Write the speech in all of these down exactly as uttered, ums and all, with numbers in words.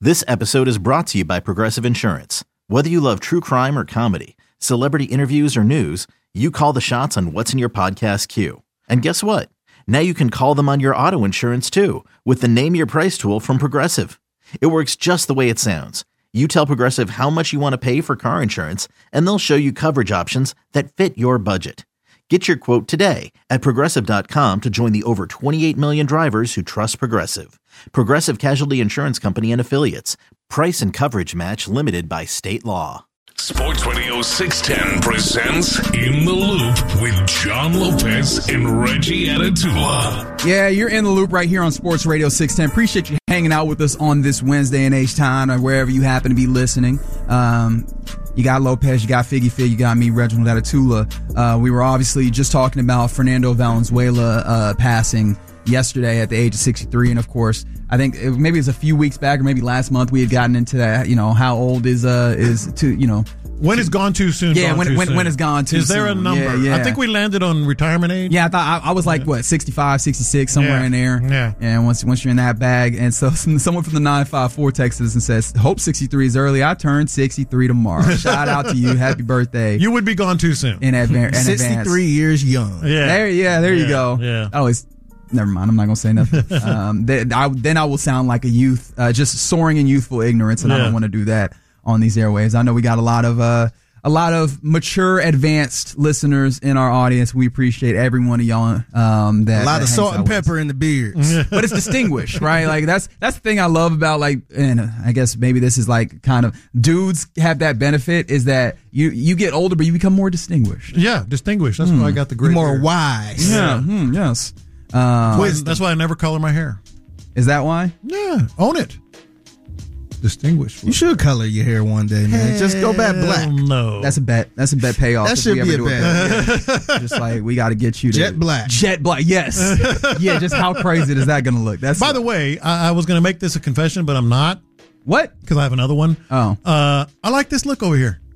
This episode is brought to you by Progressive Insurance. Whether you love true crime or comedy, celebrity interviews or news, you call the shots on what's in your podcast queue. And guess what? Now you can call them on your auto insurance too with the Name Your Price tool from Progressive. It works just the way it sounds. You tell Progressive how much you want to pay for car insurance, and they'll show you coverage options that fit your budget. Get your quote today at Progressive dot com to join the over twenty-eight million drivers who trust Progressive. Progressive Casualty Insurance Company and Affiliates. Price and coverage match limited by state law. Sports Radio six ten presents In the Loop with John Lopez and Reggie Atatula. Yeah, you're in the loop right here on Sports Radio six ten. Appreciate you hanging out with us on this Wednesday and age time or wherever you happen to be listening. Um, you got Lopez, you got Figgy Fig, you got me, Reginald Atatula. Uh, we were obviously just talking about Fernando Valenzuela uh, passing yesterday at the age of sixty-three, and of course, I think it, maybe it was a few weeks back or maybe last month we had gotten into that. You know, how old is uh is to you know when is gone too soon? Yeah, gone when too when soon. when is gone too soon? Is there soon. a number? Yeah, yeah. I think we landed on retirement age. Yeah, I thought I, I was like yeah. what sixty-five, sixty-six, somewhere yeah. in there. Yeah, and once once you're in that bag, and so someone from the nine five four texted us and says, "Hope sixty-three is early. I turn sixty-three tomorrow. Shout out to you. Happy birthday. You would be gone too soon in advance. sixty-three years young. Yeah, there. Yeah, there yeah. you go. Yeah, I always. Never mind. I'm not gonna say nothing. um, then, I, then I will sound like a youth, uh, just soaring in youthful ignorance, and yeah. I don't want to do that on these airwaves. I know we got a lot of uh, a lot of mature, advanced listeners in our audience. We appreciate every one of y'all. Um, that a lot that of salt and pepper in the beards, but it's distinguished, right? Like that's that's the thing I love about like, and I guess maybe this is like kind of dudes have that benefit is that you you get older, but you become more distinguished. Yeah, distinguished. That's mm. why I got the gray more hair. wise. Yeah. Mm, yes. Um, That's why I never color my hair. Is that why? Yeah, own it. Distinguished. You should color your hair one day, man. Hell Just go back black. No, that's a bet. That's a bet payoff. That should be a bet. Yeah. Just like we got to get you to jet black. Jet black. Yes. Yeah. Just how crazy is that going to look? That's. By the way, I, I was going to make this a confession, but I'm not. What? Because I have another one. Oh. Uh, I like this look over here.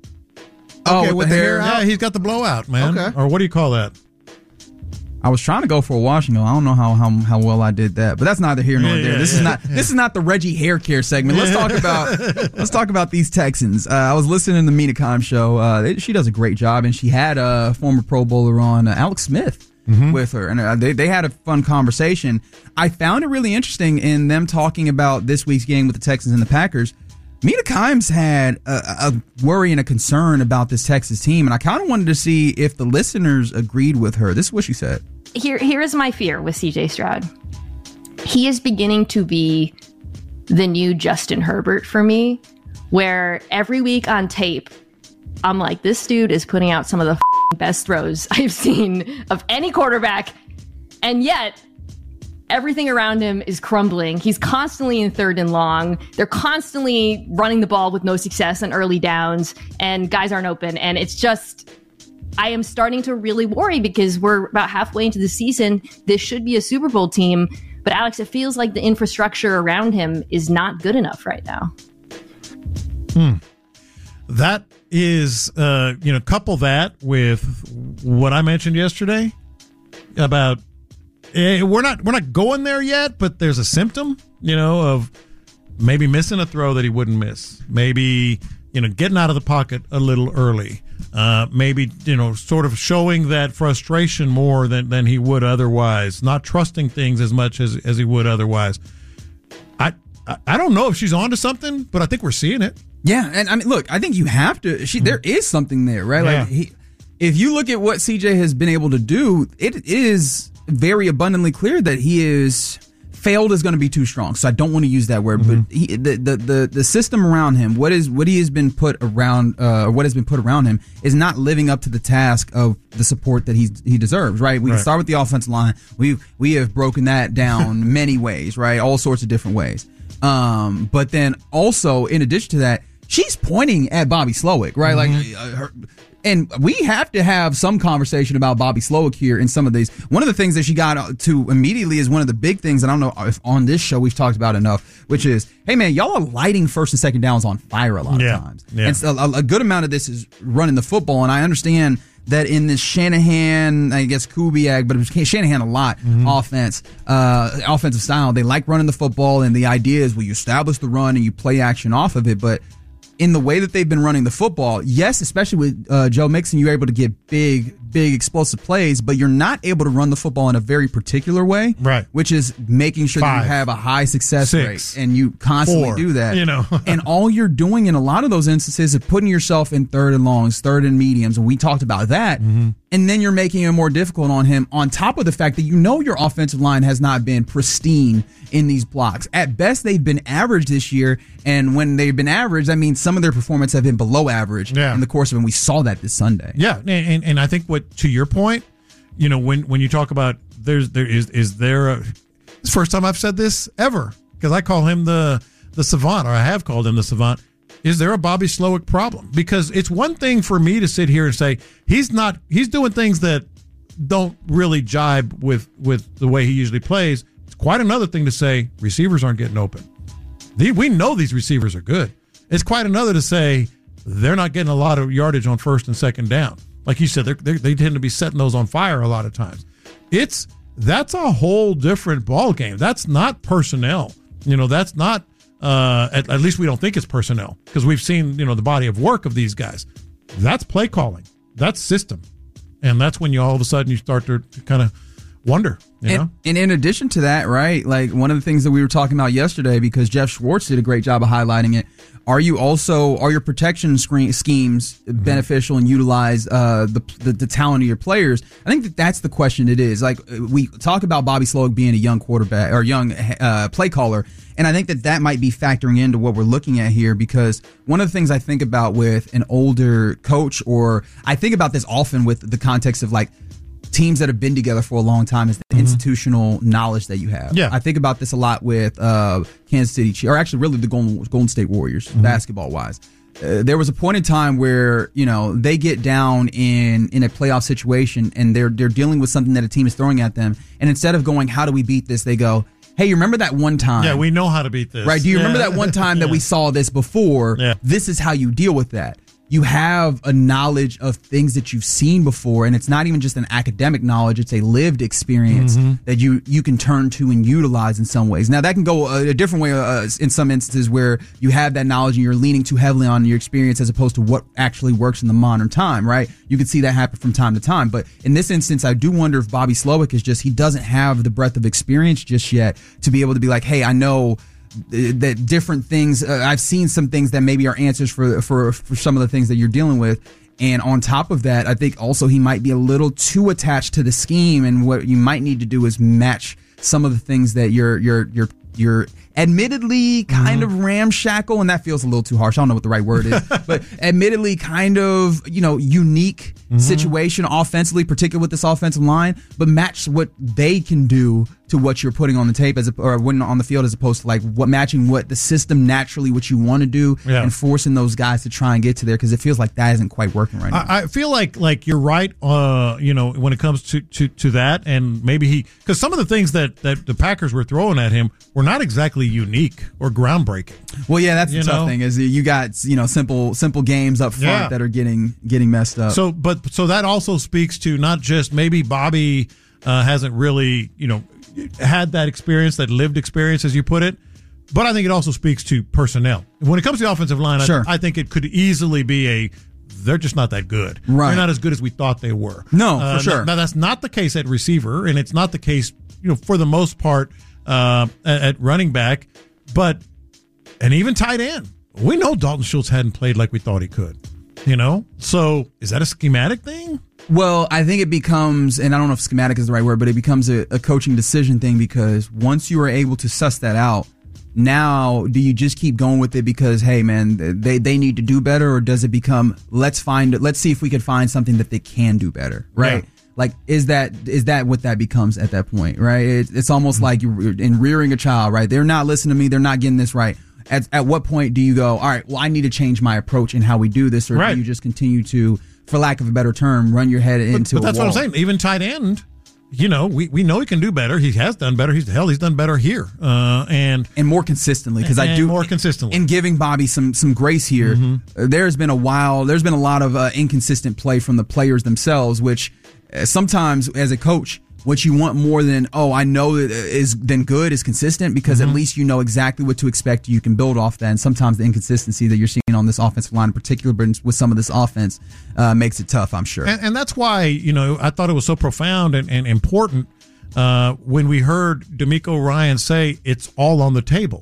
Oh, okay, with, with the hair, hair out? Yeah, he's got the blowout, man. Okay. Or what do you call that? I was trying to go for a washing. I don't know how, how how well I did that, but that's neither here nor yeah, there. Yeah, this yeah, is not yeah. this is not the Reggie hair care segment. Let's talk about let's talk about these Texans. Uh, I was listening to the Mina Kimes show. Uh, they, she does a great job, and she had a former Pro Bowler on, uh, Alex Smith, mm-hmm. with her, and uh, they they had a fun conversation. I found it really interesting in them talking about this week's game with the Texans and the Packers. Mina Kimes had a, a worry and a concern about this Texas team, and I kind of wanted to see if the listeners agreed with her. This is what she said. Here, here is my fear with C J Stroud. He is beginning to be the new Justin Herbert for me, where every week on tape, I'm like, this dude is putting out some of the f- best throws I've seen of any quarterback, and yet everything around him is crumbling. He's constantly in third and long. They're constantly running the ball with no success on early downs, and guys aren't open. And it's just, I am starting to really worry because we're about halfway into the season. This should be a Super Bowl team. But Alex, it feels like the infrastructure around him is not good enough right now. Hmm. That is, uh, you know, couple that with what I mentioned yesterday about, Eh, we're not we're not going there yet, but there's a symptom, you know, of maybe missing a throw that he wouldn't miss. Maybe, you know, getting out of the pocket a little early. Uh, maybe, you know, sort of showing that frustration more than, than he would otherwise. Not trusting things as much as, as he would otherwise. I, I I don't know if she's onto something, but I think we're seeing it. Yeah, and I mean, look, I think you have to. She, there is something there, right? Yeah. Like, he, if you look at what C J has been able to do, it is very abundantly clear that he is failed is going to be too strong. So I don't want to use that word, mm-hmm. but he, the, the the the system around him, what is what he has been put around, uh, what has been put around him, is not living up to the task of the support that he's he deserves. Right? We right. can start with the offensive line. We we have broken that down many ways, right? All sorts of different ways. Um, but then also, in addition to that, she's pointing at Bobby Slowick, right? Mm-hmm. Like uh, her. And we have to have some conversation about Bobby Slowick here in some of these. One of the things that she got to immediately is one of the big things, and I don't know if on this show we've talked about enough, which is, hey, man, y'all are lighting first and second downs on fire a lot yeah. of times. Yeah. And so a, a good amount of this is running the football, and I understand that in this Shanahan, I guess Kubiak, but it was Shanahan a lot, mm-hmm. offense, uh, offensive style. They like running the football, and the idea is, well, you establish the run and you play action off of it. But in the way that they've been running the football, yes, especially with uh, Joe Mixon, you're able to get big, big explosive plays, but you're not able to run the football in a very particular way, right? Which is making sure Five, that you have a high success six, rate, and you constantly four, do that. You know, and all you're doing in a lot of those instances is putting yourself in third and longs, third and mediums, and we talked about that. Mm-hmm. And then you're making it more difficult on him, on top of the fact that you know your offensive line has not been pristine in these blocks. At best, they've been average this year, and when they've been average, that means some of their performance have been below average yeah. in the course of it. And we saw that this Sunday. Yeah, and, and and I think what to your point, you know, when when you talk about there's there is is there a, it's the first time I've said this ever, because I call him the the savant, or I have called him the savant. Is there a Bobby Slowick problem? Because it's one thing for me to sit here and say he's not he's doing things that don't really jibe with with the way he usually plays. It's quite another thing to say receivers aren't getting open. The, we know these receivers are good. It's quite another to say they're not getting a lot of yardage on first and second down. Like you said, they're, they're, they tend to be setting those on fire a lot of times. It's that's a whole different ball game. That's not personnel. You know, that's not. Uh, at, at least we don't think it's personnel, because we've seen, you know, the body of work of these guys. That's play calling. That's system. And that's when you all of a sudden you start to, to kind of wonder, you and, know? And in addition to that, right, like one of the things that we were talking about yesterday, because Jeff Schwartz did a great job of highlighting it, are you also, are your protection screen, schemes mm-hmm. beneficial and utilize uh, the, the the talent of your players? I think that that's the question it is. Like, we talk about Bobby Slowick being a young quarterback or young uh, play caller, and I think that that might be factoring into what we're looking at here, because one of the things I think about with an older coach, or I think about this often with the context of like teams that have been together for a long time, is the mm-hmm. institutional knowledge that you have. Yeah. I think about this a lot with uh, Kansas City Chiefs, or actually really the Golden, Golden State Warriors, mm-hmm. basketball-wise. Uh, there was a point in time where, you know, they get down in, in a playoff situation and they're they're dealing with something that a team is throwing at them, and instead of going, how do we beat this, they go, hey, you remember that one time? Yeah, we know how to beat this. Right, do you yeah. remember that one time that yeah. we saw this before? Yeah. This is how you deal with that. You have a knowledge of things that you've seen before, and it's not even just an academic knowledge, it's a lived experience mm-hmm. that you, you can turn to and utilize in some ways. Now, that can go a, a different way uh, in some instances where you have that knowledge and you're leaning too heavily on your experience as opposed to what actually works in the modern time, right? You can see that happen from time to time. But in this instance, I do wonder if Bobby Slowick is just, he doesn't have the breadth of experience just yet to be able to be like, hey, I know that different things, uh, I've seen some things that maybe are answers for, for for some of the things that you're dealing with. And on top of that, I think also he might be a little too attached to the scheme, and what you might need to do is match some of the things that you're you're you're you're admittedly kind mm-hmm. of ramshackle, and that feels a little too harsh. I don't know what the right word is, but admittedly kind of, you know, unique mm-hmm. situation offensively, particularly with this offensive line, but match what they can do to what you're putting on the tape as a, or when on the field, as opposed to like what matching what the system naturally what you want to do yeah. and forcing those guys to try and get to there, because it feels like that isn't quite working right now. I, I feel like like you're right. Uh, you know, when it comes to to, to that, and maybe he, because some of the things that that the Packers were throwing at him were not exactly unique or groundbreaking. Well, yeah, that's the you tough know? thing is you got, you know, simple simple games up front Yeah. that are getting getting messed up. So, but so that also speaks to not just maybe Bobby uh, hasn't really, you know, had that experience, that lived experience, as you put it, but I think it also speaks to personnel. When it comes to the offensive line, Sure. I, I think it could easily be a, they're just not that good. Right. They're not as good as we thought they were. No, Uh, for sure. Now, now, that's not the case at receiver, and it's not the case, you know, for the most part uh, at, at running back, but, and even tight end. We know Dalton Schultz hadn't played like we thought he could, you know? So is that a schematic thing? Well, I think it becomes, and I don't know if schematic is the right word, but it becomes a, a coaching decision thing, because once you are able to suss that out, now do you just keep going with it because, hey, man, they, they need to do better, or does it become, let's find, let's see if we can find something that they can do better, right? Yeah. Like, is that is that what that becomes at that point, right? It, it's almost mm-hmm. like you're in rearing a child, right? They're not listening to me. They're not getting this right. At, at what point do you go, all right, well, I need to change my approach in how we do this, or right. do you just continue to, for lack of a better term, run your head into but, but that's a wall? what I'm saying. Even tight end, you know, we, we know he can do better. He has done better. He's hell, he's done better here, uh, and and more consistently because I do more consistently. In giving Bobby some some grace here, mm-hmm. uh, there's been a while. There's been a lot of uh, inconsistent play from the players themselves, which uh, sometimes as a coach, what you want more than oh I know that is than good is consistent because mm-hmm. at least you know exactly what to expect. You can build off that, and sometimes the inconsistency that you're seeing on this offensive line in particular, but with some of this offense, uh, makes it tough, I'm sure. And, and that's why, you know, I thought it was so profound and, and important uh, when we heard DeMeco Ryans say it's all on the table,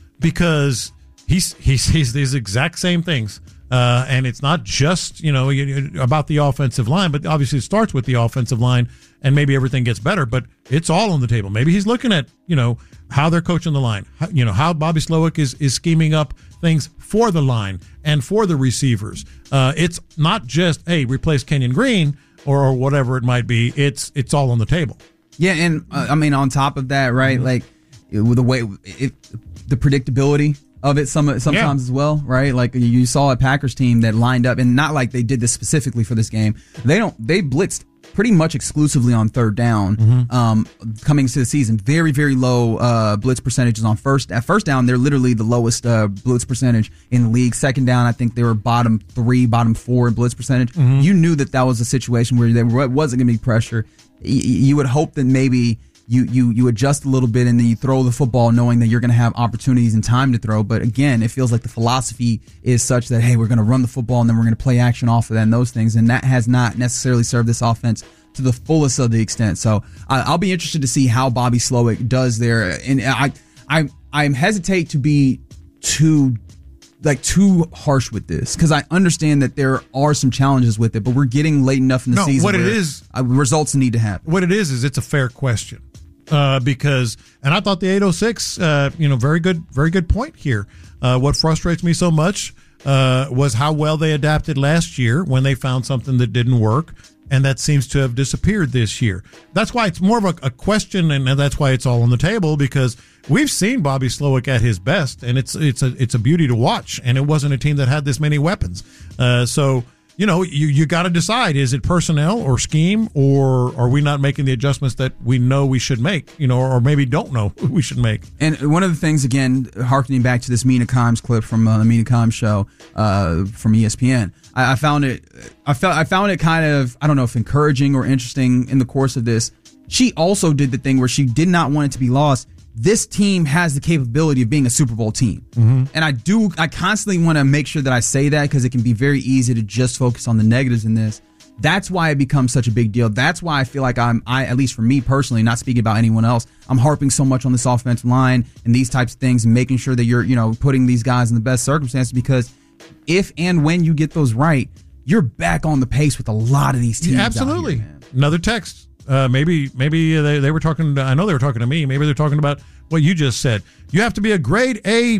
because he's he sees these exact same things. Uh, and it's not just, you know, about the offensive line, but obviously it starts with the offensive line and maybe everything gets better, but it's all on the table. Maybe he's looking at, you know, how they're coaching the line, how, you know, how Bobby Slowik is, is scheming up things for the line and for the receivers. Uh, it's not just, hey, replace Kenyon Green or, or whatever it might be. It's, it's all on the table. Yeah. And uh, I mean, on top of that, right, mm-hmm. like with the way, it, the predictability of it some sometimes yeah. as well, right? Like you saw a Packers team that lined up, and not like they did this specifically for this game. They don't. They blitzed pretty much exclusively on third down. Mm-hmm. Um, coming into the season, very very low uh, blitz percentages on first. At first down, they're literally the lowest uh, blitz percentage in the league. Second down, I think they were bottom three, bottom four in blitz percentage. Mm-hmm. You knew that that was a situation where there wasn't going to be pressure. Y- you would hope that maybe. You, you you adjust a little bit and then you throw the football knowing that you're going to have opportunities and time to throw. But again, it feels like the philosophy is such that, hey, we're going to run the football and then we're going to play action off of that and those things. And that has not necessarily served this offense to the fullest of the extent. So I, I'll be interested to see how Bobby Slowik does there. And I I I hesitate to be too like too harsh with this because I understand that there are some challenges with it, but we're getting late enough in the no, season. What it is, uh, results need to happen. What it is is it's a fair question. Uh, because, and I thought the eight oh six, uh, you know, very good, very good point here. Uh, what frustrates me so much uh, was how well they adapted last year when they found something that didn't work, and that seems to have disappeared this year. That's why it's more of a, a question, and that's why it's all on the table, because we've seen Bobby Slowik at his best, and it's it's a it's a beauty to watch. And it wasn't a team that had this many weapons, uh, so. You know, you, you got to decide, is it personnel or scheme, or are we not making the adjustments that we know we should make, you know, or maybe don't know we should make? And one of the things, again, harkening back to this Mina Kimes clip from uh, the Mina Kimes show uh, from E S P N, I, I found it, I felt, I found it kind of, I don't know if encouraging or interesting in the course of this. She also did the thing where she did not want it to be lost. This team has the capability of being a Super Bowl team. Mm-hmm. And I do, I constantly want to make sure that I say that because it can be very easy to just focus on the negatives in this. That's why it becomes such a big deal. That's why I feel like I'm, I, at least for me personally, not speaking about anyone else, I'm harping so much on this offensive line and these types of things and making sure that you're, you know, putting these guys in the best circumstances, because if and when you get those right, you're back on the pace with a lot of these teams. Yeah, absolutely. Out here, man. Another text. Uh, maybe maybe they, they were talking to, I know they were talking to me. Maybe they're talking about what you just said. You have to be a grade A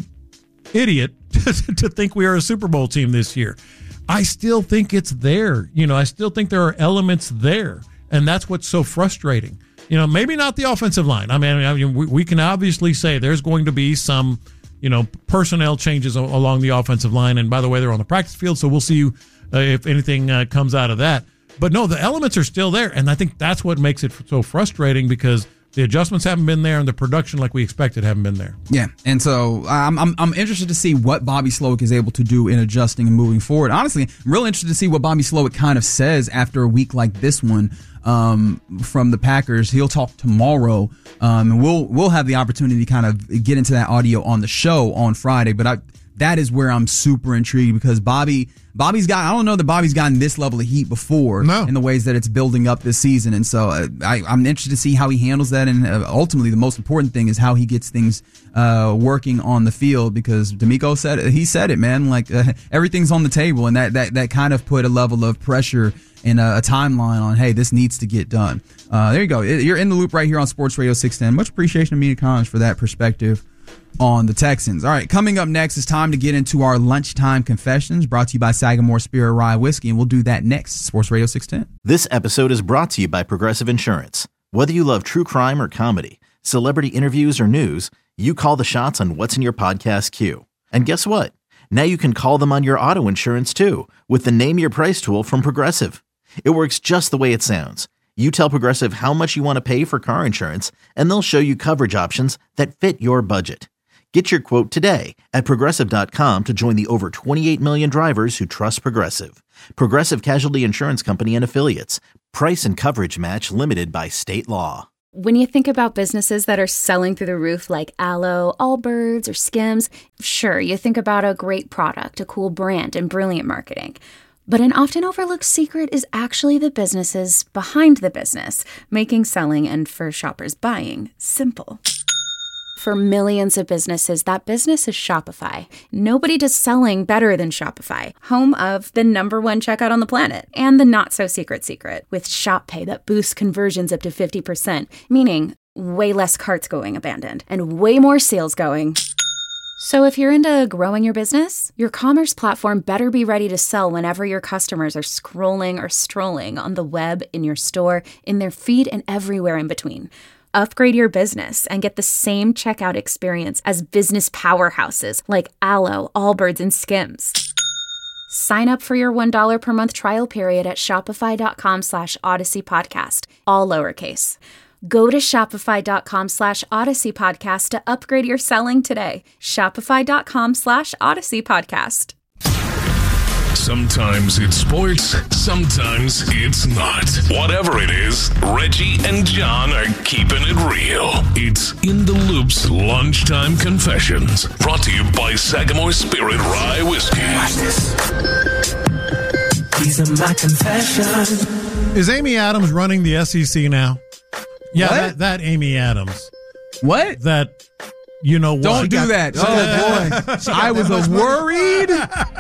idiot to, to think we are a Super Bowl team this year. I still think it's there. You know, I still think there are elements there. And that's what's so frustrating. You know, maybe not the offensive line. I mean, I mean we, we can obviously say there's going to be some, you know, personnel changes a, along the offensive line. And by the way, they're on the practice field. So we'll see you, uh, if anything uh, comes out of that. But no, the elements are still there, and I think that's what makes it so frustrating, because the adjustments haven't been there and the production like we expected haven't been there. Yeah, and so I'm I'm, I'm interested to see what Bobby Slowik is able to do in adjusting and moving forward. Honestly, I'm real interested to see what Bobby Slowik kind of says after a week like this one um, from the Packers. He'll talk tomorrow, um, and we'll we'll have the opportunity to kind of get into that audio on the show on Friday. But I, that is where I'm super intrigued, because Bobby. Bobby's got, I don't know that Bobby's gotten this level of heat before no. in the ways that it's building up this season. And so uh, I, I'm interested to see how he handles that. And uh, ultimately, the most important thing is how he gets things uh, working on the field, because DeMeco said it, he said it, man, like uh, everything's on the table. And that, that, that kind of put a level of pressure and a, a timeline on, hey, this needs to get done. Uh, there you go. You're in the loop right here on Sports Radio six ten. Much appreciation to Mina Kimes for that perspective on the Texans. All right, coming up next, it's time to get into our lunchtime confessions, brought to you by Sagamore Spirit Rye Whiskey, and we'll do that next. Sports Radio six ten. This episode is brought to you by Progressive Insurance. Whether you love true crime or comedy, celebrity interviews or news, you call the shots on what's in your podcast queue. And guess what? Now you can call them on your auto insurance too, with the Name Your Price tool from Progressive. It works just the way it sounds. You tell Progressive how much you want to pay for car insurance, and they'll show you coverage options that fit your budget. Get your quote today at Progressive dot com to join the over twenty-eight million drivers who trust Progressive. Progressive Casualty Insurance Company and Affiliates. Price and coverage match limited by state law. When you think about businesses that are selling through the roof like Aloe, Allbirds, or Skims, sure, you think about a great product, a cool brand, and brilliant marketing. But an often overlooked secret is actually the businesses behind the business, making selling and, for shoppers, buying simple. For millions of businesses, that business is Shopify. Nobody does selling better than Shopify, home of the number one checkout on the planet, and the not-so-secret secret, with Shop Pay that boosts conversions up to fifty percent, meaning way less carts going abandoned, and way more sales going. So if you're into growing your business, your commerce platform better be ready to sell whenever your customers are scrolling or strolling on the web, in your store, in their feed, and everywhere in between. Upgrade your business and get the same checkout experience as business powerhouses like Aloe, Allbirds, and Skims. Sign up for your one dollar per month trial period at shopify.com slash Odyssey Podcast, all lowercase. Go to shopify.com slash Odyssey Podcast to upgrade your selling today. Shopify.com slash Odyssey Podcast. Sometimes it's sports, sometimes it's not. Whatever it is, Reggie and John are keeping it real. It's In the Loop's Lunchtime Confessions, brought to you by Sagamore Spirit Rye Whiskey. Watch this. These are my confessions. Is Amy Adams running the S E C now? Yeah, What? that, that Amy Adams. What? That, you know what? Don't do that. Oh, boy. I was a worried.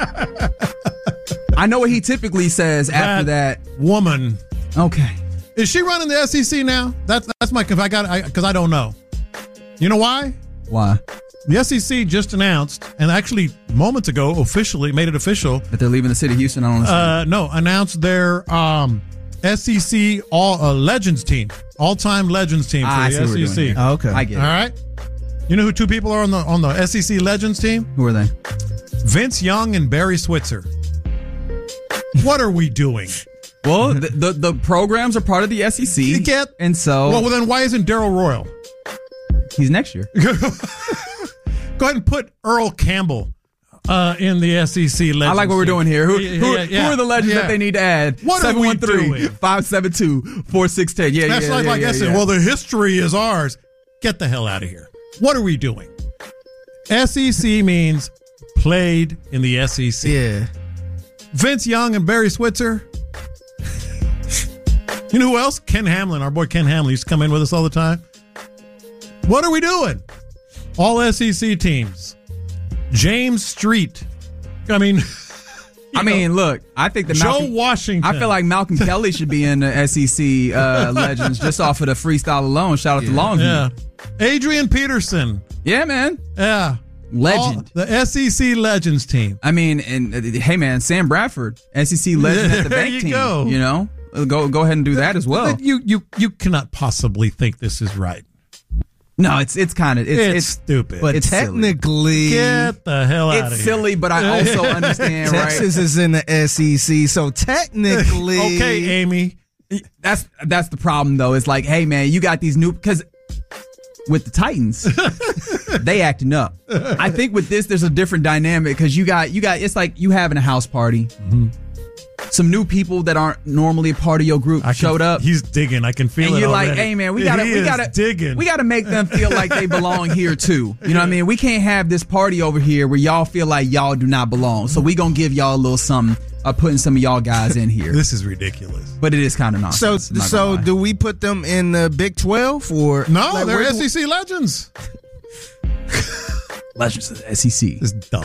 I know what he typically says after that. Woman. Okay. Is she running the S E C now? That's that's my. If I got, because I, I don't know. You know why? Why? The S E C just announced, and actually moments ago, officially made it official that they're leaving the city of Houston. I don't understand. Uh, no, announced their um, S E C all uh, Legends team, all-time Legends team for ah, the I see S E C. Oh, okay, I get it. All right. You know who two people are on the on the S E C Legends team? Who are they? Vince Young and Barry Switzer. What are we doing? Well, the, the the programs are part of the S E C. You get, and so well, well, then why isn't Daryl Royal? He's next year. Go ahead and put Earl Campbell uh, in the S E C Legends. I like what we're doing here. Who, yeah, who, yeah, yeah. who are the legends yeah. that they need to add? What are we doing? five seven two, four six one zero. Yeah, That's yeah, like, yeah, like yeah, I said, yeah. well, the history is ours. Get the hell out of here. What are we doing? S E C means played in the S E C. Yeah. Vince Young and Barry Switzer. You know who else? Ken Hamlin. Our boy Ken Hamlin used to come in with us all the time. What are we doing? All S E C teams. James Street. I mean, I mean, know, look, I think the Joe Malcolm, Washington. I feel like Malcolm Kelly should be in the S E C uh, Legends just off of the freestyle alone. Shout out yeah. to Longview. Yeah. Adrian Peterson. Yeah, man. Yeah. Legend. All, the S E C Legends team. I mean, and uh, hey, man, Sam Bradford, S E C Legend at the there bank you team. Go. You know, go go ahead and do that as well. You you you cannot possibly think this is right. No, it's it's kind of it's, it's, it's stupid. But it's technically, silly. Get the hell out of here. It's silly, but I also understand. Texas right? is in the S E C, so technically, okay, Amy. That's that's the problem though. It's like, hey, man, you got these new because. With the Titans, they acting up. I think with this, there's a different dynamic because you got you got it's like you having a house party. Mm-hmm. Some new people that aren't normally a part of your group I showed can, up. He's digging. I can feel and it. You're already. like, hey man, we gotta he we gotta digging. we gotta make them feel like they belong here too. You know what I mean? We can't have this party over here where y'all feel like y'all do not belong. So we gonna give y'all a little something. Uh, putting some of y'all guys in here. This is ridiculous. But it is kind of nonsense. So, so do we put them in the Big twelve or no? Like, they're where, S E C Legends. Legends of the S E C. It's dumb.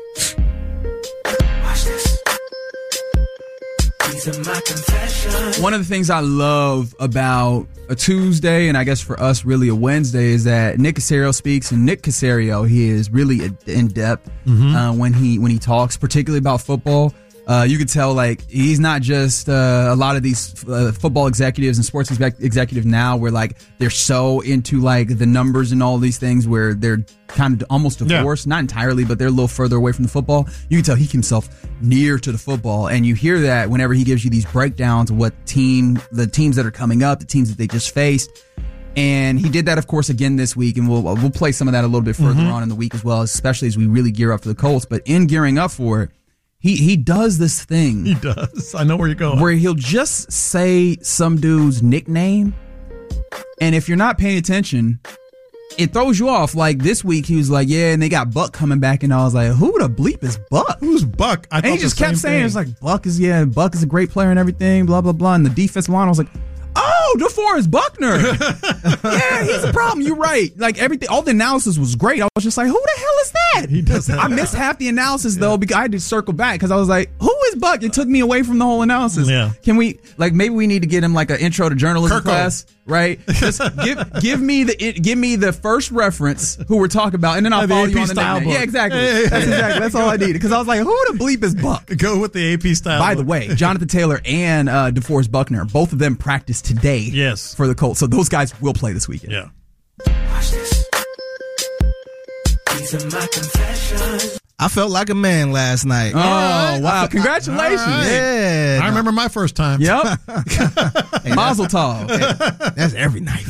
Watch this. These are my confessions. One of the things I love about a Tuesday, and I guess for us really a Wednesday, is that Nick Caserio speaks, and Nick Caserio, he is really in depth mm-hmm. uh, when he when he talks, particularly about football. Uh, you could tell, like, he's not just uh, a lot of these uh, football executives and sports exec- executives now where, like, they're so into, like, the numbers and all these things where they're kind of almost divorced. Yeah. Not entirely, but they're a little further away from the football. You can tell he keeps himself near to the football. And you hear that whenever he gives you these breakdowns of what team, the teams that are coming up, the teams that they just faced. And he did that, of course, again this week. And we'll, we'll play some of that a little bit further mm-hmm. on in the week as well, especially as we really gear up for the Colts. But in gearing up for it, He he does this thing. He does. I know where you're going. Where he'll just say some dude's nickname, and if you're not paying attention, it throws you off. Like this week, he was like, "Yeah," and they got Buck coming back, and I was like, "Who the bleep is Buck? Who's Buck?" I and he just kept saying, "It's like Buck is yeah, Buck is a great player and everything." Blah blah blah. And the defensive line, I was like, "Oh, DeForest Buckner." Yeah, he's a problem. You're right. Like everything, all the analysis was great. I was just like, "Who the hell is that?" He does that. I missed half the analysis though because I had to circle back because I was like, "Who is Buck?" It took me away from the whole analysis. Yeah. Can we like maybe we need to get him like an intro to journalism Kirko. class, right? Just give give me the give me the first reference who we're talking about, and then I'll yeah, follow the you on the style nickname. book. Yeah, exactly. Hey, hey, that's hey. exactly that's all I needed because I was like, "Who the bleep is Buck?" Go with the A P style. By book. the way, Jonathan Taylor and uh, DeForest Buckner, both of them practiced today. Yes. For the Colts, so those guys will play this weekend. Yeah. Watch this. These are my confessions. I felt like a man last night. Oh, right. Wow. Congratulations. Right. Yeah. I remember my first time. Yep. Hey, Mazel tov. Hey, that's every night.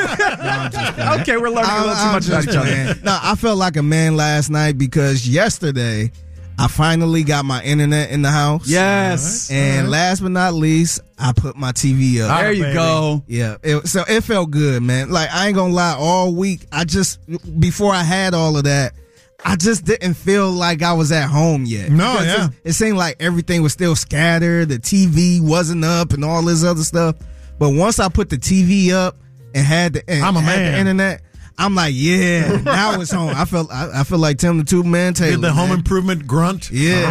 No, okay, we're learning a little too much about each other. No, I felt like a man last night because yesterday I finally got my internet in the house. Yes. Right. And last but not least, I put my T V up. There you baby. go. Yeah. It, so it felt good, man. Like, I ain't gonna lie, all week, I just, before I had all of that, I just didn't feel like I was at home yet. No, Because yeah. It, it seemed like everything was still scattered. The T V wasn't up and all this other stuff. But once I put the T V up and had the, and I'm a had man. the internet, I'm like, yeah, now it's home. I felt I, I feel like Tim the Two Man Taylor. Did the home man. improvement grunt?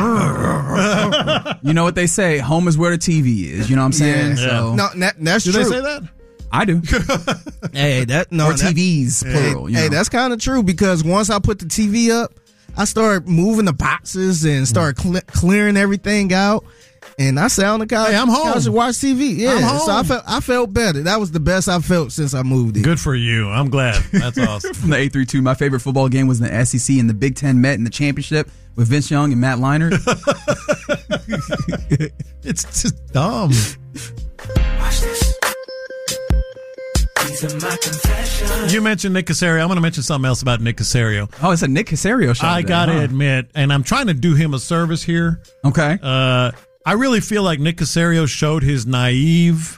Yeah. You know what they say? Home is where the T V is. You know what I'm saying? Yeah. So No, that, that's Do true. they say that? I do. Hey, that no or that, T Vs, plural. Hey, you hey, know. that's kind of true because once I put the T V up, I started moving the boxes and started cle- clearing everything out. And I sat on the couch. Hey, I'm home. Couch and watch T V. Yeah, I'm home. so I felt I felt better. That was the best I felt since I moved in. Good for you. I'm glad. That's awesome. From the eight three two, my favorite football game was in the S E C and the Big Ten met in the championship with Vince Young and Matt Leinart. It's just dumb. Watch this. These are my confessions. You mentioned Nick Caserio. I'm going to mention something else about Nick Caserio. Oh, it's a Nick Caserio show. I today, got to huh? admit, and I'm trying to do him a service here. Okay. Uh, I really feel like Nick Caserio showed his naive,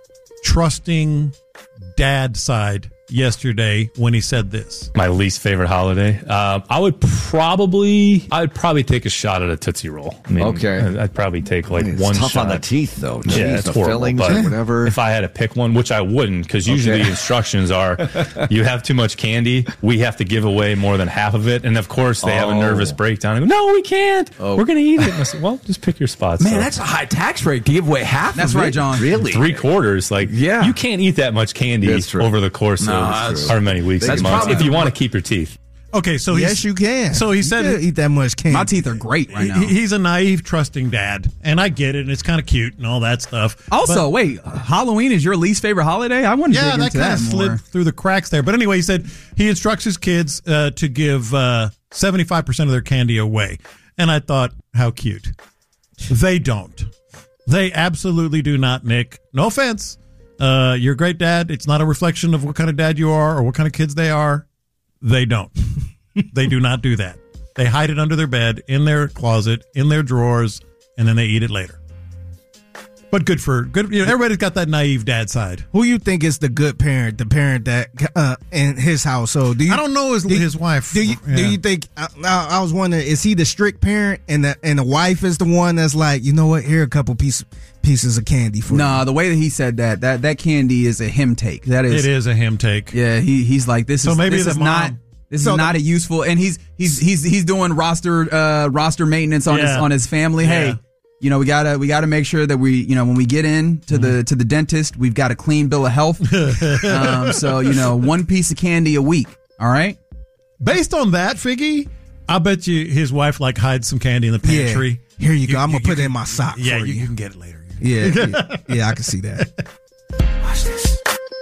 trusting dad side yesterday when he said this. My least favorite holiday. Uh, I would probably, I would probably take a shot at a Tootsie Roll. I mean, Okay. I'd, I'd probably take like It's one tough shot. on the teeth, though. Jeez, Yeah, it's the horrible. fillings But or whatever. if I had to pick one, which I wouldn't, because usually Okay. the instructions are, you have too much candy. We have to give away more than half of it, and of course they have a Oh. nervous breakdown. And go, no, we can't. Oh. We're going to eat it. And I said, well, just pick your spots. Man, So that's a high tax rate to give away half. That's of right, it? John. Really? three quarters. Like, Yeah. you can't eat that much candy That's true. over the course No, of that's however many weeks That's and months probably if you the- want to keep your teeth. Okay, so he's, Yes, you can. So he You said- can eat that much candy. My teeth are great right now. he- he's a naive, trusting dad, and I get it, and it's kind of cute and all that stuff. Also, But- wait, Halloween is your least favorite holiday? I want to yeah, dig that into kind that of slid more. through the cracks there. But anyway, he said he instructs his kids uh, to give uh, seventy-five percent of their candy away. And I thought, how cute. They don't. They absolutely do not, Nick. No offense. Uh, you're a great dad. It's not a reflection of what kind of dad you are or what kind of kids they are. They don't. They do not do that. They hide it under their bed, in their closet, in their drawers, and then they eat it later. But good for good. You know, everybody's got that naive dad side. Who you think is the good parent? The parent that uh, in his household? Do you, I don't know his, do you- his wife. Do you Yeah. do you think? I, I was wondering, is he the strict parent, and the and the wife is the one that's like, you know what? Here are a couple piece, pieces of candy for Nah, you. the way that he said that, that that candy is a him take. That is, It is a him take. Yeah, he he's like this So is maybe this the is mom- not this So is the- not a useful, and he's he's he's he's doing roster uh roster maintenance on his Yeah. on his family. Yeah. Hey, you know we gotta we gotta make sure that we you know when we get in to Mm-hmm. the to the dentist, we've got a clean bill of health. um, so you know one piece of candy a week. All right. Based on that, Figgy, I bet you his wife like hides some candy in the pantry. Yeah. Here you go. I'm gonna put it in my sock. Yeah, for you, you. you can get it later. Yeah, yeah, yeah, I can see that. Watch this.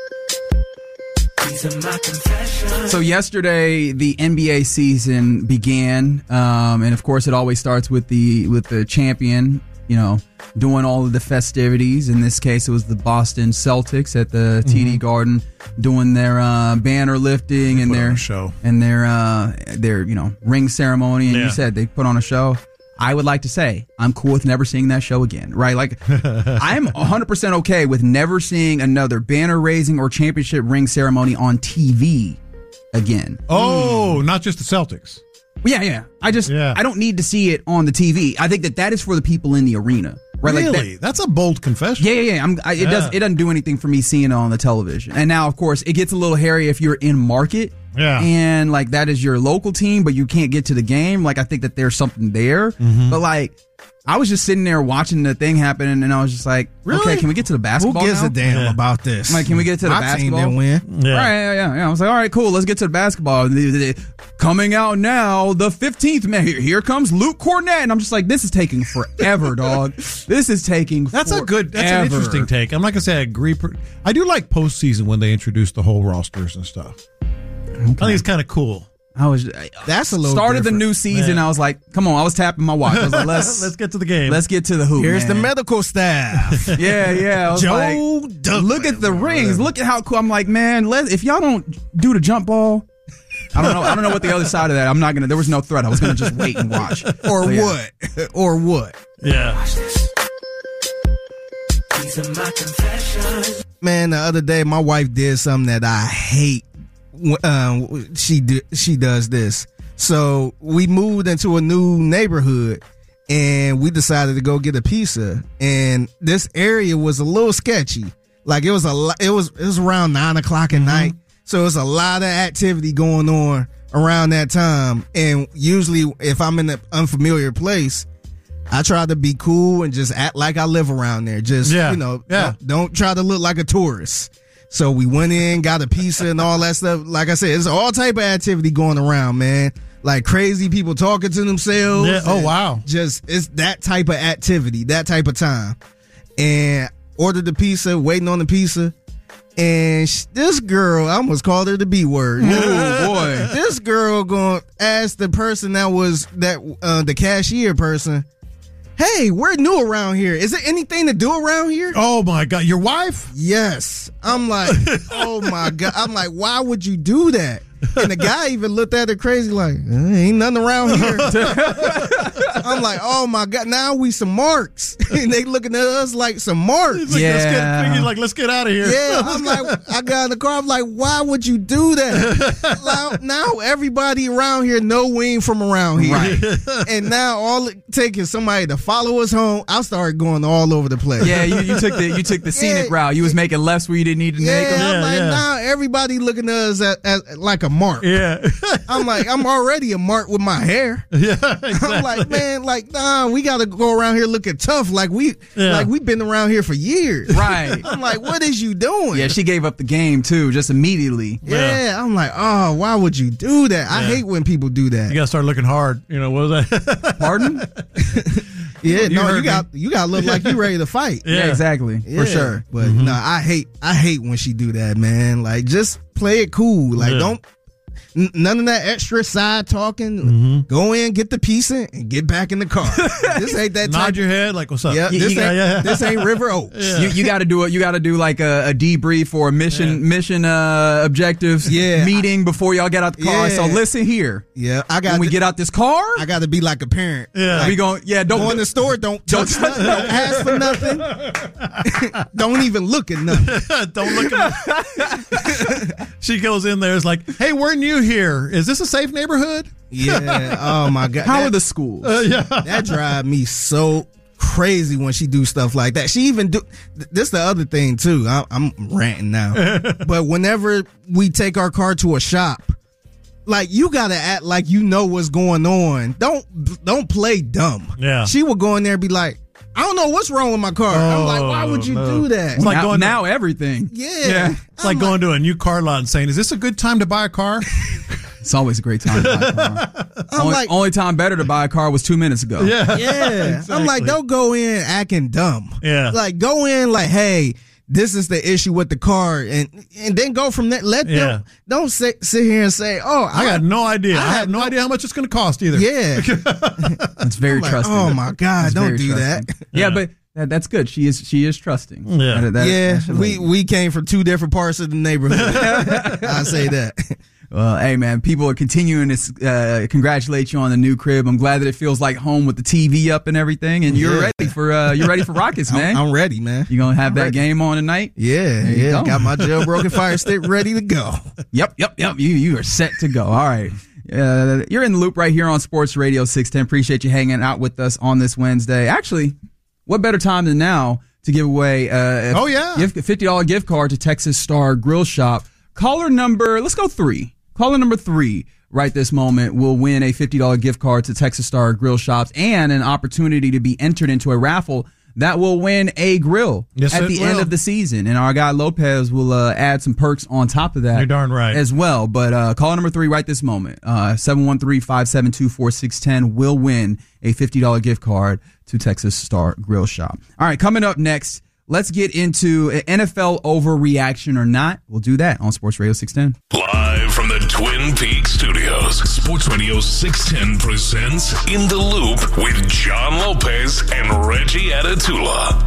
These are my confessions. So yesterday, the N B A season began, um, and of course, it always starts with the with the champion, you know, doing all of the festivities. In this case, it was the Boston Celtics at the T D Garden doing their uh, banner lifting They and put on their a show. and their uh, their you know ring ceremony. And Yeah. you said they put on a show. I would like to say I'm cool with never seeing that show again, right? Like, I'm one hundred percent okay with never seeing another banner raising or championship ring ceremony on T V again. Oh, not just the Celtics. Yeah, yeah. I just, Yeah. I don't need to see it on the T V. I think that that is for the people in the arena, right? Like Really? that, That's a bold confession. yeah, yeah, yeah. I'm, I, it Yeah. does, it doesn't do anything for me seeing it on the television. And now, of course, it gets a little hairy if you're in market. Yeah. And like that is your local team, but you can't get to the game. Like I think that there's something there. Mm-hmm. But like, I was just sitting there watching the thing happen, and, and I was just like, Really? okay, can we get to the Who basketball gives now? a damn Yeah. about this? Like, can we get to the My basketball? team didn't win. Yeah. Right, yeah, yeah, yeah. I was like, all right, cool. Let's get to the basketball. The- the- the- Coming out now, the fifteenth man. Here, here comes Luke Cornett, and I'm just like, this is taking forever, dog. This is taking. That's a good. That's an forever. interesting take. I'm not gonna say I agree. Per, I do like postseason when they introduce the whole rosters and stuff. I think it's kind of cool. I was. That's a little started different. the new season. Yeah. I was like, come on. I was tapping my watch. I was like, let's Let's get to the game. let's get to the hoop. Here's the man. medical staff. Yeah, yeah. I was Joe like, Douglas look at the or rings. whatever. Look at how cool. I'm like, man. Let if y'all don't do the jump ball. I don't know. I don't know what the other side of that. I'm not gonna. There was no threat. I was gonna just wait and watch. or So, yeah. what? or what? yeah. Watch this. These are my confessions. Man, the other day my wife did something that I hate. Um, she do, she does this. So we moved into a new neighborhood, and we decided to go get a pizza. And this area was a little sketchy. Like it was a lo- it was it was around nine o'clock at night. So it was a lot of activity going on around that time. And usually, if I'm in an unfamiliar place, I try to be cool and just act like I live around there. Just, Yeah. you know, Yeah. don't, don't try to look like a tourist. So we went in, got a pizza and all that stuff. Like I said, it's all type of activity going around, man. Like crazy people talking to themselves. Yeah. Oh, and wow. Just, it's that type of activity, that type of time. And ordered the pizza, waiting on the pizza. And sh- this girl, I almost called her the B word. Oh boy. This girl gonna ask the person that was that uh, the cashier person, "Hey, we're new around here. Is there anything to do around here?" Oh my God, your wife? Yes. I'm like, oh my God. I'm like, why would you do that? And the guy even looked at her crazy like, "Uh, ain't nothing around here." I'm like, oh my God, now we some marks. And they looking at us like some marks. He's like, let's Yeah. get, he's like, let's get out of here. Yeah, I'm like, I got in the car. I'm like, why would you do that? Now, now everybody around here know we ain't from around here. Right. And now all it takes is somebody to follow us home. I started going all over the place. Yeah, you, you took the you took the scenic Yeah. route. You was making lefts where you didn't need to Yeah, make them. I'm Yeah, like, yeah. now everybody looking at us at, at, like a mark. Yeah. I'm like, I'm already a mark with my hair. yeah. Exactly. I'm like, man, like, nah, we got to go around here looking tough. Like we, Yeah. like we've been around here for years. Right. I'm like, what is you doing? Yeah, she gave up the game too, just immediately. Yeah, I'm like, oh, why would you do that? I Yeah. hate when people do that. You gotta start looking hard. You know what was that? Pardon? yeah, You no, heard you me. got you got to look like you ready to fight. Yeah, exactly. Yeah, For sure. But no, I hate I hate when she do that, man. Like, just play it cool. Like, Yeah. don't n- none of that extra side talking. Go in, get the pizza, and get back in the car. This ain't that Nod type. your head like, what's up? Yeah, You- this, you ain't, got- yeah, yeah. this ain't River Oaks. You, you got to do it. You got to do like a, a debrief or a mission mission uh, objectives Yeah. meeting before y'all get out the car. Yeah. So listen here. Yeah, I got. When we get out this car, I got to be like a parent. Yeah. Like, we going yeah. Don't go in the store. Don't Don't touch nothing. Don't ask for nothing. Don't even look at nothing. Don't look at She goes in there, is like, hey, we're new here. Is this a safe neighborhood? Yeah. Oh my God. How That- are the schools? That drive me so crazy when she do stuff like that. She even do th- this the other thing too. I, I'm ranting now, but whenever we take our car to a shop, like you gotta act like you know what's going on. Don't don't play dumb. Yeah. She would go in there and be like, I don't know what's wrong with my car. I'm like, why would you no. do that? It's like now, going to- now everything. yeah. Yeah. It's like going to a new car lot and saying, is this a good time to buy a car? It's always a great time to buy a car. I'm only, like- only time better to buy a car was two minutes ago. Yeah. Yeah. Exactly. I'm like, don't go in acting dumb. Yeah. Like, go in like, hey, this is the issue with the car, and and then go from that. Let Yeah. them, don't sit, sit here and say, oh, I got no idea. I, I have have no, no- idea how much it's going to cost either. Yeah. It's very Like, trusting. oh my God, It's don't very do trusting. that. Yeah, but that, that's good. She is she is trusting. Yeah. That- that- Yeah, that's your we, lady. we came from two different parts of the neighborhood. I say that. Well, hey man, people are continuing to uh, congratulate you on the new crib. I'm glad that it feels like home with the T V up and everything, and you're Yeah. ready for uh, you're ready for Rockets, man. I'm, I'm ready, man. You gonna have that ready. game on tonight? Yeah, you yeah. go. Got my jailbroken fire stick ready to go. Yep, yep, yep. You you are set to go. All right. Uh, you're in the loop right here on Sports Radio six ten. Appreciate you hanging out with us on this Wednesday. Actually, what better time than now to give away uh, Oh, yeah. gift, a fifty dollars gift card to Texas Star Grill Shop. Caller number, let's go three. Caller number three right this moment will win a fifty dollars gift card to Texas Star Grill Shops and an opportunity to be entered into a raffle that will win a grill Yes, at it the end will. of the season. And our guy Lopez will uh, add some perks on top of that. You're darn right. As well. But uh, call number three right this moment. Uh, seven one three, five seven two, four six one zero will win a fifty dollars gift card to Texas Star Grill Shop. All right, coming up next, let's get into an N F L overreaction or not. We'll do that on Sports Radio six ten. Live from the Twin Peaks studios, Sports Radio six ten presents In the Loop with John Lopez and Reggie Atatula.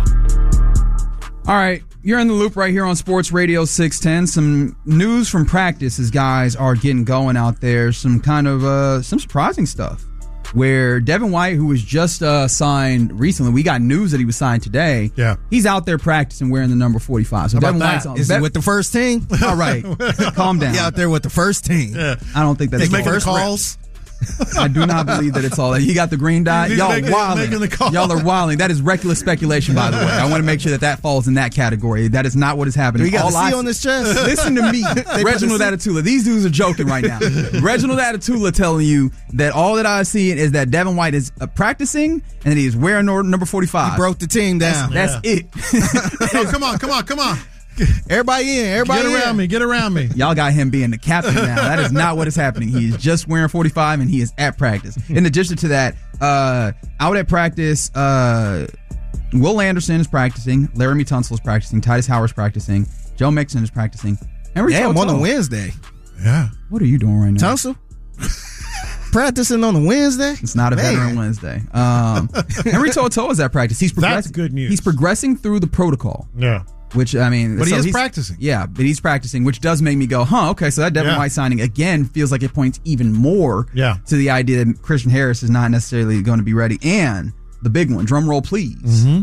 All right, you're in the loop right here on Sports Radio six ten. Some news from practice as guys are getting going out there. Some kind of uh, some surprising stuff. Where Devin White, who was just uh, signed recently, we got news that he was signed today. Yeah. He's out there practicing wearing the number forty-five. So How about Devin that? White's on. Is Be- it with the first team? All right, calm down. He out there with the first team. Yeah. I don't think that's He's all. making the First calls. I do not believe that it's all that. He got the green dot. He's Y'all making- wilding. making the call. Y'all are wilding. That is reckless speculation, by the way. I want to make sure that that falls in that category. That is not what is happening. We got All the I C see- on his chest. Listen to me, Reginald Atatula. These dudes are joking right now. Reginald Atatula telling you that all that I see is that Devin White is uh, practicing and that he is wearing nor- number forty-five. He broke the team down. That's Yeah. it. Oh, come on, come on, come on. Everybody in. Everybody Get around in. me. Get around me. Y'all got him being the captain now. That is not what is happening. He is just wearing forty-five and he is at practice. In addition to that, uh, out at practice, uh, Will Anderson is practicing, Laramie Tunsil is practicing, Titus Howard is practicing, Joe Mixon is practicing. Henry Damn, Toto. on a Wednesday. Yeah. What are you doing right now? Tunsil? Practicing on a Wednesday? It's not a Man. veteran Wednesday. Um, Henry Toto is at practice. He's progressing. That's good news. He's progressing through the protocol. Yeah. Which, I mean, But he so is he's- practicing. Yeah, but he's practicing, which does make me go, huh, okay, so that Devin Yeah. White signing, again, feels like it points even more Yeah. to the idea that Christian Harris is not necessarily going to be ready. And the big one, drum roll, please. Mm-hmm.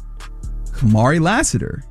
Kamari Lassiter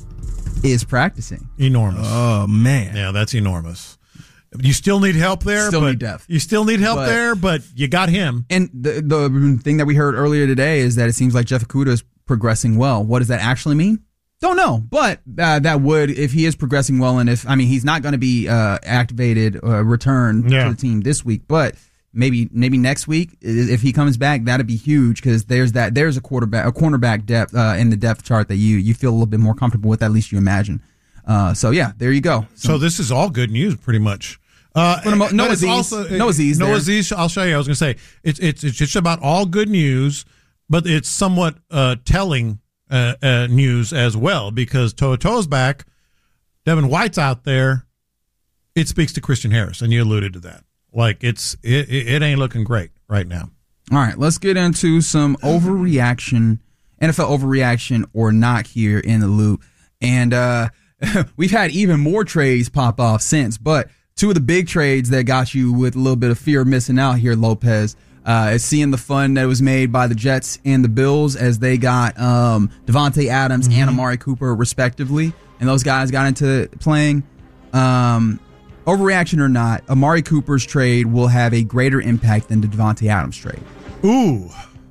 is practicing. Enormous. Oh, man. Yeah, that's enormous. You still need help there. Still but need depth. You still need help But- there, but you got him. And the the thing that we heard earlier today is that it seems like Jeff Okudah is progressing well. What does that actually mean? Don't know, but uh, that would, if he is progressing well, and if, I mean, he's not going to be uh, activated or returned Yeah. to the team this week, but maybe maybe next week, i- if he comes back, that'd be huge because there's that there's a quarterback, a cornerback depth uh, in the depth chart that you you feel a little bit more comfortable with, at least you imagine. Uh, so yeah, there you go. So this is all good news, pretty much. Uh, For the mo- but no it's Aziz. also- No Aziz No there. Aziz, I'll show you. I was going to say it's it's it's just about all good news, but it's somewhat uh, telling uh, uh, news as well because To'oto'o's back, Devin White's out there. It speaks to Christian Harris, and you alluded to that. Like it's it, it, it ain't looking great right now. All right, let's get into some overreaction, N F L overreaction or not here in the loop. And uh, we've had even more trades pop off since, but two of the big trades that got you with a little bit of fear of missing out here, Lopez, uh, is seeing the fun that was made by the Jets and the Bills as they got um, Devontae Adams and Amari Cooper respectively, and those guys got into playing. Um, overreaction or not, Amari Cooper's trade will have a greater impact than the Devontae Adams trade. Ooh,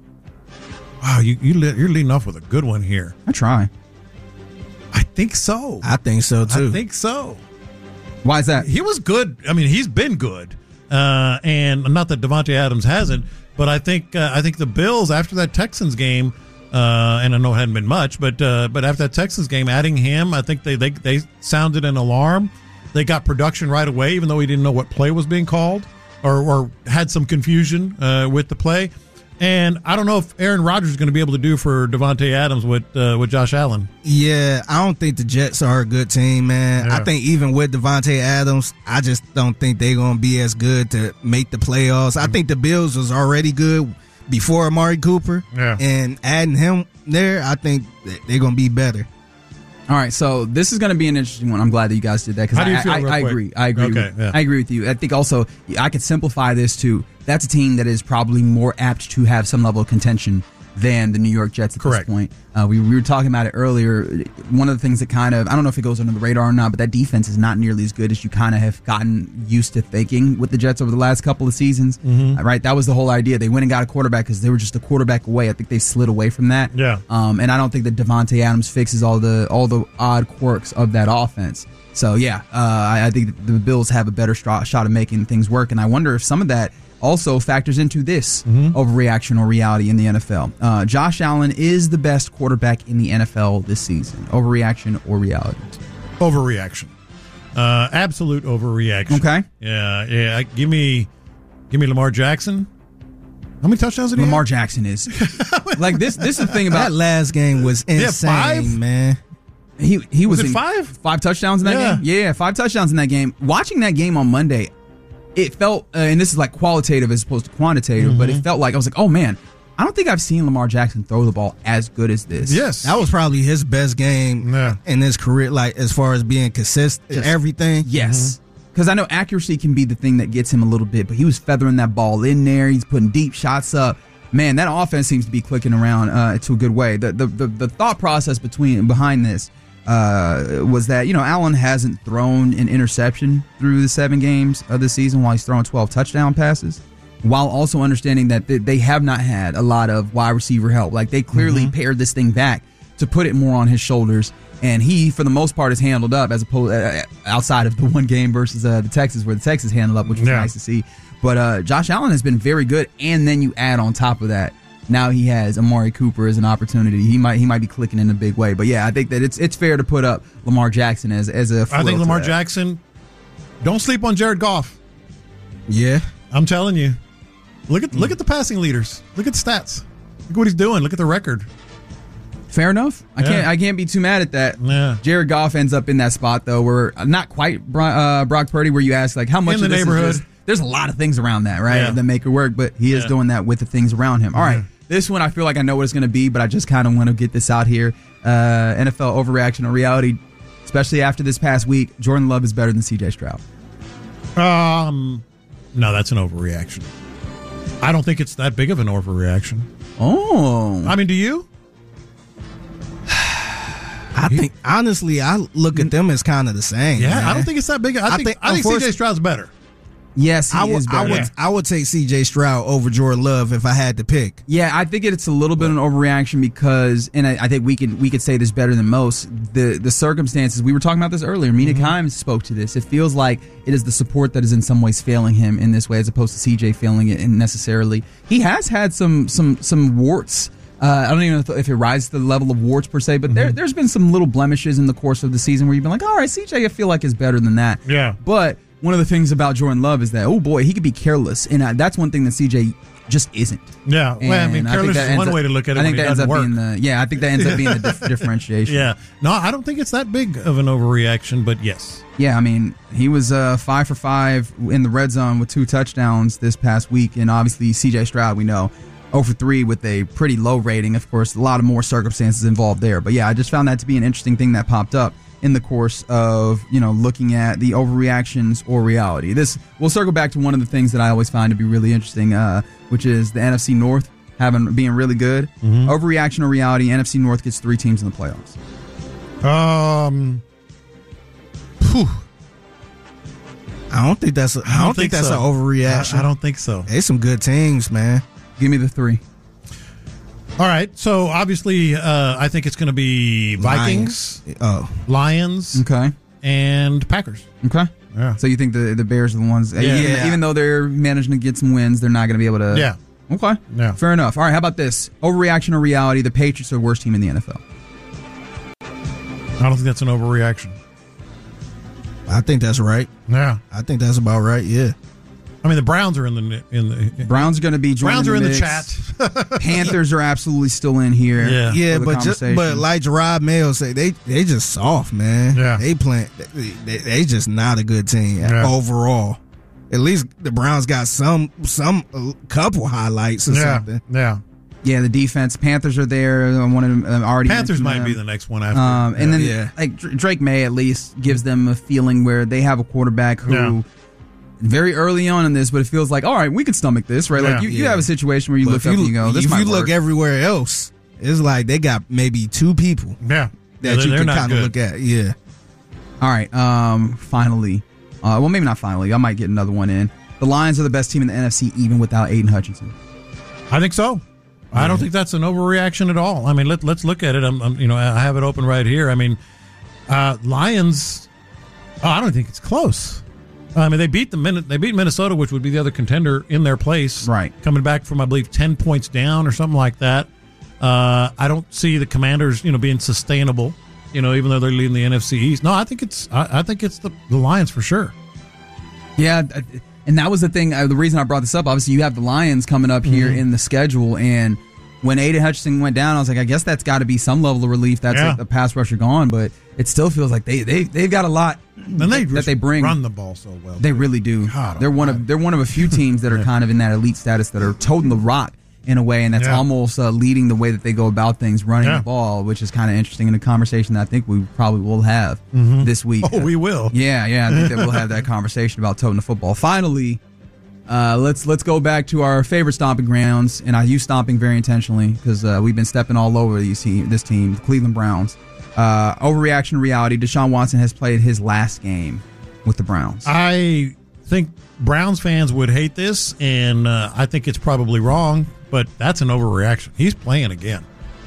wow! You you le- you're leading off with a good one here. I try. I think so. I think so, too. I think so. Why is that? He was good. I mean, he's been good, uh, and not that Devontae Adams hasn't, but I think uh, I think the Bills after that Texans game, uh, and I know it hadn't been much, but uh, but after that Texans game, adding him, I think they they they sounded an alarm, They got production right away, even though he didn't know what play was being called or, or had some confusion uh, with the play. And I don't know if Aaron Rodgers is going to be able to do for Devontae Adams with uh, with Josh Allen. Yeah, I don't think the Jets are a good team, man. Yeah. I think even with Devontae Adams, I just don't think they're going to be as good to make the playoffs. I think the Bills was already good before Amari Cooper. Yeah. And adding him there, I think that they're going to be better. All right, so this is going to be an interesting one. I'm glad that you guys did that because How do you I, feel I, real I quick? agree. I agree. Okay, with, yeah. I agree with you. I think also I could simplify this to that's a team that is probably more apt to have some level of contention than the New York Jets at Correct. this point. Uh, we, we were talking about it earlier. One of the things that kind of I don't know if it goes under the radar or not, but that defense is not nearly as good as you kind of have gotten used to thinking with the Jets over the last couple of seasons. Mm-hmm. Uh, right, that was the whole idea. They went and got a quarterback because they were just a quarterback away. I think they slid away from that. Yeah. Um, and I don't think that Devontae Adams fixes all the all the odd quirks of that offense. So yeah, uh, I, I think the Bills have a better stro- shot of making things work, and I wonder if some of that also factors into this Mm-hmm. overreaction or reality in the N F L. Uh, Josh Allen is the best quarterback in the N F L this season. Overreaction or reality? Overreaction. Uh, absolute overreaction. Okay. Yeah, yeah. Give me, give me Lamar Jackson. How many touchdowns did he Lamar have? Jackson is like this. This is the thing about That last game was Yeah, insane, five? man. He he was, Was it in five? five touchdowns in that Yeah. game. Yeah, five touchdowns in that game. Watching that game on Monday, it felt, uh, and this is like qualitative as opposed to quantitative, Mm-hmm. but it felt like I was like, oh man, I don't think I've seen Lamar Jackson throw the ball as good as this. Yes. That was probably his best game Yeah. in his career, like as far as being consistent and everything. Yes. Because I know accuracy can be the thing that gets him a little bit, but he was feathering that ball in there. He's putting deep shots up. Man, that offense seems to be clicking around uh, to a good way. The, the the the thought process between behind this uh, was that, you know, Allen hasn't thrown an interception through the seven games of the season while he's throwing twelve touchdown passes, while also understanding that they, they have not had a lot of wide receiver help. Like, they clearly pared this thing back to put it more on his shoulders. And he, for the most part, is handled up as opposed uh, outside of the one game versus uh, the Texas, where the Texas handled up, which was Yeah. nice to see. But uh, Josh Allen has been very good, and then you add on top of that, now he has Amari Cooper as an opportunity. He might he might be clicking in a big way. But yeah, I think that it's it's fair to put up Lamar Jackson as as a. I foil think to Lamar that. Jackson. Don't sleep on Jared Goff. Yeah. I'm telling you. Look at look at the passing leaders. Look at the stats. Look what he's doing. Look at the record. Fair enough. I Yeah. can't I can't be too mad at that. Yeah. Jared Goff ends up in that spot though, where not quite Bro- uh, Brock Purdy, where you ask like how much In of the this is neighborhood. just- there's a lot of things around that, right, Yeah. that make it work, but he is Yeah. doing that with the things around him. All right, this one I feel like I know what it's going to be, but I just kind of want to get this out here. Uh, N F L overreaction or reality, especially after this past week. Jordan Love is better than C J Stroud. Um, no, that's an overreaction. I don't think it's that big of an overreaction. Oh, I mean, do you? I think, honestly, I look at them as kind of the same. Yeah, man. I don't think it's that big. I, I think think, I think C J unfortunately- Stroud's better. yes, he I would, is I better. would, I would take C J Stroud over Jordan Love if I had to pick. Yeah, I think it's a little bit of an overreaction because, and I, I think we could we could say this better than most. The the circumstances we were talking about this earlier. Mina Mm-hmm. Kimes spoke to this. It feels like it is the support that is in some ways failing him in this way, as opposed to C J failing it necessarily. He has had some some some warts. Uh, I don't even know if it rises to the level of warts per se, but Mm-hmm. there there's been some little blemishes in the course of the season where you've been like, all right, C J, I feel like is better than that. Yeah. But one of the things about Jordan Love is that, oh boy, he could be careless, and uh, that's one thing that C J just isn't. Yeah, well, I mean, And careless that is ends one up- way to look at it. I think when that it ends up doesn't being work. the yeah. I think that ends up being the dif- differentiation. Yeah, no, I don't think it's that big of an overreaction, but yes, yeah. I mean, he was uh, five for five in the red zone with two touchdowns this past week, and obviously C J Stroud, we know, zero for three with a pretty low rating. Of course, a lot of more circumstances involved there. But yeah, I just found that to be an interesting thing that popped up in the course of, you know, looking at the overreactions or reality. This we'll circle back to one of the things that I always find to be really interesting, uh, which is the N F C North having being really good. Mm-hmm. Overreaction or reality? N F C North gets three teams in the playoffs. um, whew, I don't think that's. A, I don't think, that's so. an overreaction. I, I don't think so. There's some good teams, man. Give me the three. All right, so obviously, uh, I think it's going to be Vikings, Lions. Oh, Lions, Okay. and Packers. Okay. Yeah. So you think the the Bears are the ones? Yeah. Even, Yeah. even though they're managing to get some wins, they're not going to be able to. Yeah. Okay. Yeah. Fair enough. All right. How about this? Overreaction or reality? The Patriots are the worst team in the N F L. I don't think that's an overreaction. I think that's right. Yeah, I think that's about right. Yeah. I mean, the Browns are in the in the Browns are going to be joining Browns are the in mix. the chat. Panthers are absolutely still in here. Yeah. Yeah, for the but just, conversation. but like Gerard Mayo say, they they just soft, man. Yeah. They playing. They, they, they just not a good team Yeah. overall. At least the Browns got some some a couple highlights or yeah, something. yeah. yeah, the defense. Panthers are there. One of them uh, already. Panthers mentioned might them. be the next one after. Um, and yeah. then Yeah. like Dr- Drake May at least gives them a feeling where they have a quarterback who. Yeah. Very early on in this, but it feels like, all right, we can stomach this, right? Like Yeah. you, you Yeah. have a situation where you But look if up you, and you go, this if might you look work. everywhere else, it's like they got maybe two people yeah, that yeah, you they're can not kind of good. look at. Yeah. All right, um, finally, uh, well, maybe not finally. I might get another one in. The Lions are the best team in the N F C, even without Aiden Hutchinson. I think so. I don't think that's an overreaction at all. I mean, let, let's look at it. I'm, I'm, you know, I have it open right here. I mean, uh, Lions. Oh, I don't think it's close. I mean, they beat the Min- they beat Minnesota, which would be the other contender in their place. Right. Coming back from, I believe, ten points down or something like that. Uh, I don't see the Commanders, you know, being sustainable. You know, even though they're leading the N F C East. No, I think it's I, I think it's the, the Lions for sure. Yeah, and that was the thing. Uh, the reason I brought this up, obviously, you have the Lions coming up here Mm-hmm. in the schedule, and when Aiden Hutchinson went down, I was like, I guess that's got to be some level of relief. That's Yeah. like the pass rusher gone, but it still feels like they they they've got a lot And they that they bring. run the ball so well. They really do. God they're one of they're one of a few teams that are kind of in that elite status that are toting the rock in a way, and that's Yeah. almost uh, leading the way that they go about things, running Yeah. the ball, which is kind of interesting in a conversation that I think we probably will have this week. Oh, we will. Yeah, yeah, I think that we'll have that conversation about toting the football. Finally, uh, let's let's go back to our favorite stomping grounds, and I use stomping very intentionally because uh, we've been stepping all over these team, this team, the Cleveland Browns. Uh, overreaction reality. Deshaun Watson has played his last game with the Browns. I think Browns fans would hate this, and uh, I think it's probably wrong, but that's an overreaction. He's playing again.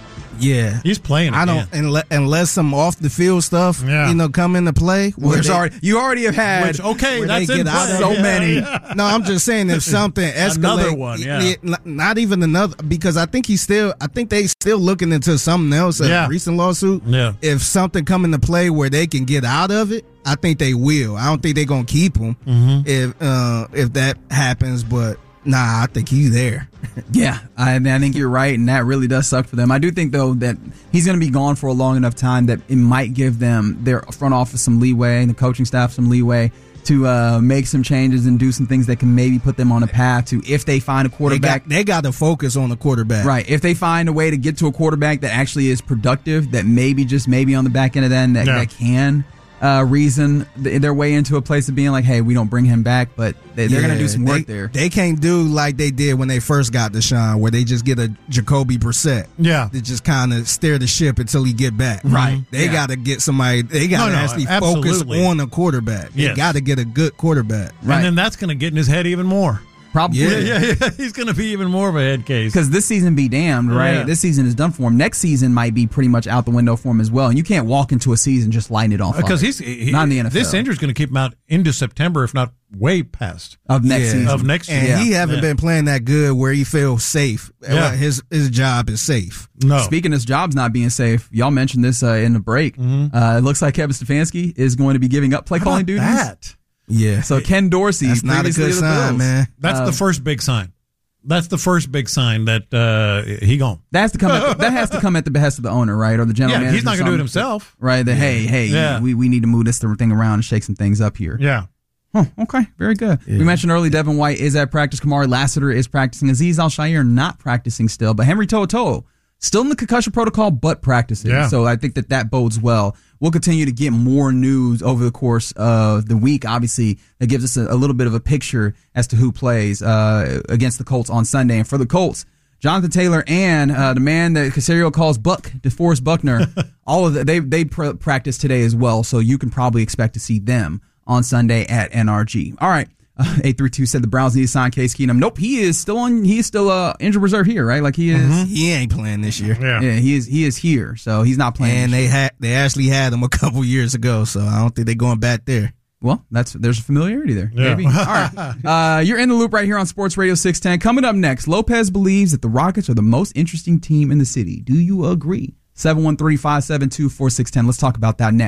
Yeah. He's playing I again. don't unless, unless some off the field stuff, Yeah. you know, come into play. Well, where there's they- already you already have had Which, okay, where that's they in get out play. of so Yeah, many. yeah. No, I'm just saying if something escalates, Another one, yeah. it- not, not even another, because I think he's still, I think they still looking into something else, a Yeah. recent lawsuit. Yeah. If something come into play where they can get out of it, I think they will. I don't think they're gonna keep him Mm-hmm. if uh, if that happens, but nah, I think he's there. Yeah, I, I think you're right, and that really does suck for them. I do think, though, that he's going to be gone for a long enough time that it might give them, their front office, some leeway, and the coaching staff some leeway to uh, make some changes and do some things that can maybe put them on a path to, if they find a They quarterback. got, they got to focus on the quarterback. Right. If they find a way to get to a quarterback that actually is productive, that maybe just maybe on the back end of that, that, Yeah. that can uh, reason th- their way into a place of being like, hey, we don't bring him back, but they, they're going to do some work they, there. They can't do like they did when they first got Deshaun, where they just get a Jacoby Brissett. Yeah. To just kind of steer the ship until he get back. Right. They Yeah. got to get somebody. They got to No, no, actually focus absolutely. on a quarterback. They Yes. got to get a good quarterback. Right. And then that's going to get in his head even more. Probably. Yeah. Yeah, yeah, yeah. He's going to be even more of a head case. Because this season be damned, right? Yeah. This season is done for him. Next season might be pretty much out the window for him as well. And you can't walk into a season just lighting it off. Because he's he, not in the N F L. This injury is going to keep him out into September, if not way past of next Yeah. season. of next And year. he haven't Yeah. been playing that good where he feels safe. Yeah. His his job is safe. No. Speaking of his job's not being safe, y'all mentioned this uh, in the break. Uh, it looks like Kevin Stefanski is going to be giving up play How calling about duties. that? Yeah. So Ken Dorsey, That's not a previously good of the sign, Bills. man. That's Uh, the first big sign. That's the first big sign that uh, he gone. That has to come. At the, that has to come at the behest of the owner, right, or the general Yeah, manager. he's not or going to do it something. himself. right? That hey, hey, Yeah. we, we need to move this thing around and shake some things up here. Yeah. Huh, okay, very good. We mentioned earlier Devin White is at practice. Kamari Lassiter is practicing. Azeez Al-Shaair not practicing still, but Henry To'oTo'o still in the concussion protocol, but practicing. Yeah. So I think that that bodes well. We'll continue to get more news over the course of the week. Obviously, that gives us a, a little bit of a picture as to who plays uh, against the Colts on Sunday. And for the Colts, Jonathan Taylor and uh, the man that Casario calls Buck, DeForest Buckner, all of the, they they pr- practice today as well. So you can probably expect to see them on Sunday at N R G. All right. Uh, eight three two said the Browns need to sign Case Keenum. Nope, he is still on. He is still uh, injured reserve here, right? Like he is. He ain't playing this year. Yeah. Yeah, he is. He is here, so he's not playing. And this they year. had they actually had him a couple years ago, so I don't think they're going back there. Well, that's there's a familiarity there. Yeah. Maybe. All right. Uh, you're in the loop right here on Sports Radio six ten. Coming up next, Lopez believes that the Rockets are the most interesting team in the city. Do you agree? seven one three, five seven two, four six one zero. Let's talk about that next.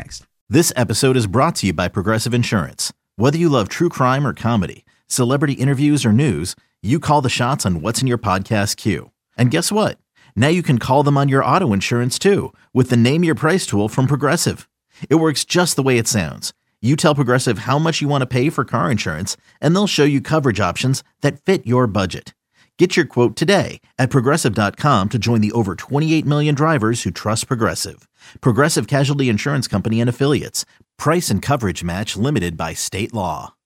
This episode is brought to you by Progressive Insurance. Whether you love true crime or comedy, celebrity interviews or news, you call the shots on what's in your podcast queue. And guess what? Now you can call them on your auto insurance too with the Name Your Price tool from Progressive. It works just the way it sounds. You tell Progressive how much you want to pay for car insurance, and they'll show you coverage options that fit your budget. Get your quote today at Progressive dot com to join the over twenty-eight million drivers who trust Progressive. Progressive Casualty Insurance Company and Affiliates. Price and coverage match limited by state law.